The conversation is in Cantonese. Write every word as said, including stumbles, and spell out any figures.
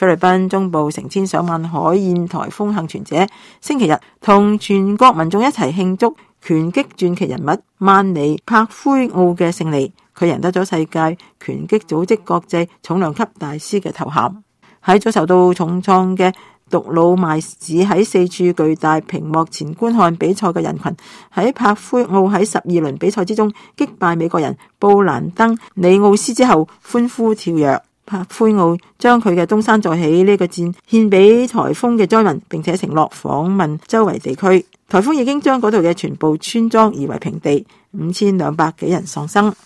菲律賓中部成千上萬海燕颱風幸存者星期日同全國民眾一齊慶祝拳擊傳奇人物曼尼帕奎奧嘅勝利，佢贏得咗世界拳擊組織國際重量級大師嘅頭銜。喺遭受到重創嘅杜魯邁市喺四處巨大屏幕前觀看比賽嘅人群，喺帕奎奧喺十二輪比賽之中擊敗美國人布蘭登尼奧斯之後歡呼跳躍。帕奎奧將佢嘅東山再起呢個戰獻俾颱風嘅災民，並且承諾訪問周圍地區。颱風已經將嗰度嘅全部村莊夷為平地，五千兩百幾人喪生。